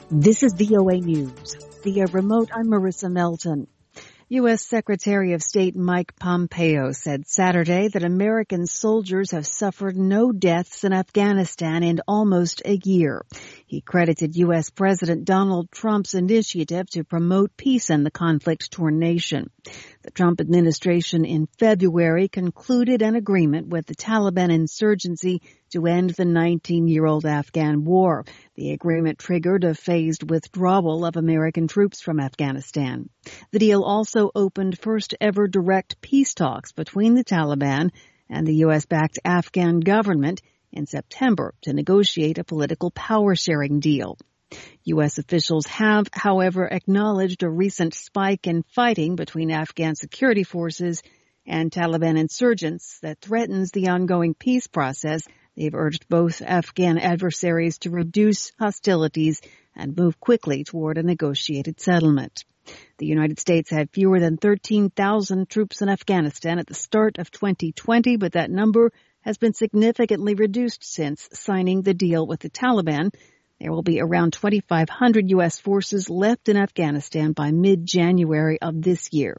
This is VOA News. Via remote, I'm Marissa Melton. U.S. Secretary of State Mike Pompeo said Saturday that American soldiers have suffered no deaths in Afghanistan in almost a year. He credited U.S. President Donald Trump's initiative to promote peace in the conflict-torn nation. The Trump administration in February concluded an agreement with the Taliban insurgency to end the 19-year-old Afghan war. The agreement triggered a phased withdrawal of American troops from Afghanistan. The deal also opened first-ever direct peace talks between the Taliban and the U.S.-backed Afghan government in September to negotiate a political power-sharing deal. U.S. officials have, however, acknowledged a recent spike in fighting between Afghan security forces and Taliban insurgents that threatens the ongoing peace process. They've urged both Afghan adversaries to reduce hostilities and move quickly toward a negotiated settlement. The United States had fewer than 13,000 troops in Afghanistan at the start of 2020, but that number has been significantly reduced since signing the deal with the Taliban. There will be around 2,500 U.S. forces left in Afghanistan by mid-January of this year.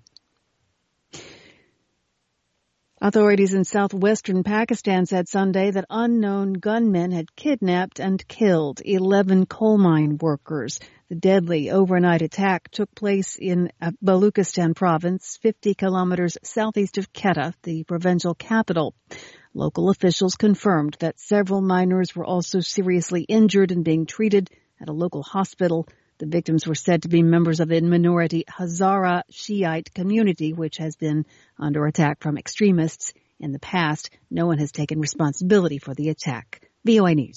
Authorities in southwestern Pakistan said Sunday that unknown gunmen had kidnapped and killed 11 coal mine workers. The deadly overnight attack took place in Baluchistan province, 50 kilometers southeast of Quetta, the provincial capital. Local officials confirmed that several miners were also seriously injured and being treated at a local hospital. The victims were said to be members of the minority Hazara Shiite community, which has been under attack from extremists in the past. No one has taken responsibility for the attack. VOA News.